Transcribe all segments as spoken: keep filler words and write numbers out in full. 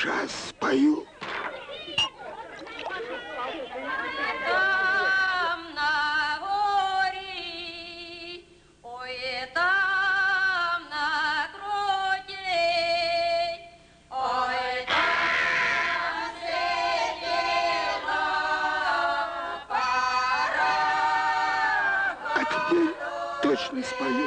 Сейчас спою. Там на горе, ой, там на кроте, ой, там сидела пора. А теперь точно спою.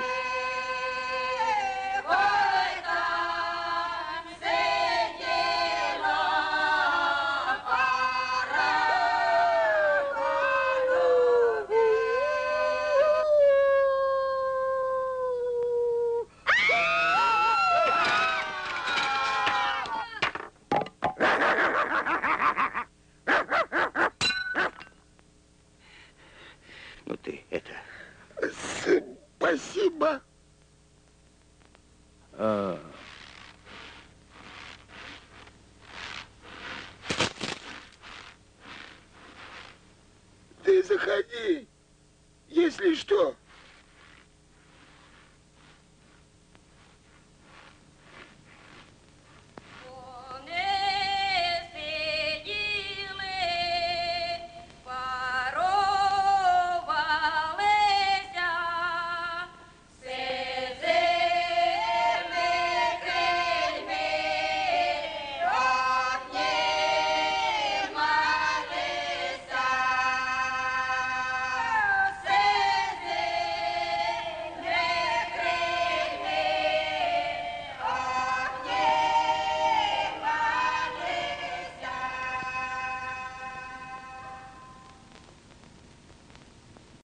Ну ты это... Спасибо. А... Ты заходи, если что.